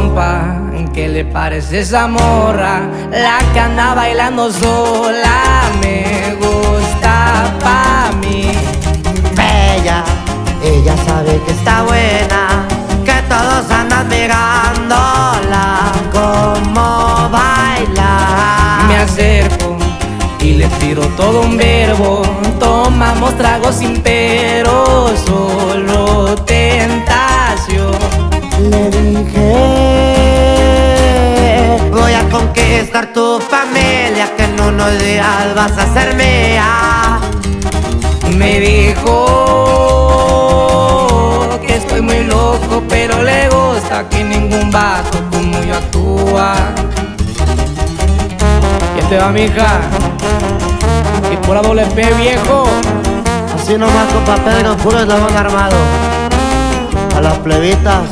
compa, ¿qué le parece esa morra? La que anda bailando sola, me gusta pa' mí. Bella, ella sabe que está buena, que todos andan mirándola como baila. Me acerco y le tiro todo un verbo, tomamos tragos sin pero, solo tentación. Le dije, voy a conquistar tu familia, que en unos días vas a ser mía. Me dijo que estoy muy loco, pero le gusta que ningún vato como yo actúa. ¿Qué te va, mija? Y por la doble P, viejo. Así nomás, compa Pedro, puro eslabón armado. A las plebitas.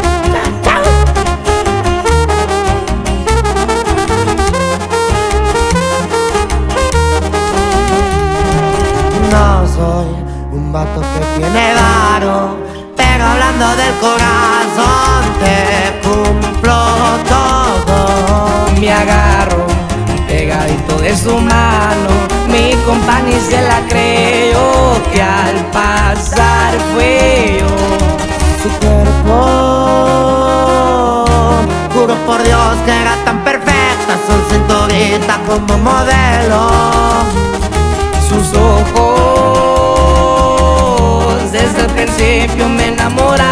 No soy un vato que tiene varo, pero hablando del corazón te cumplo todo. Me agarro pegadito de su mano, mi compa ni se la creyó, que al pasar fue yo. Su cuerpo, juro por Dios que era tan perfecta, su cinturita como modelo. Sus ojos desde el principio me enamoraron.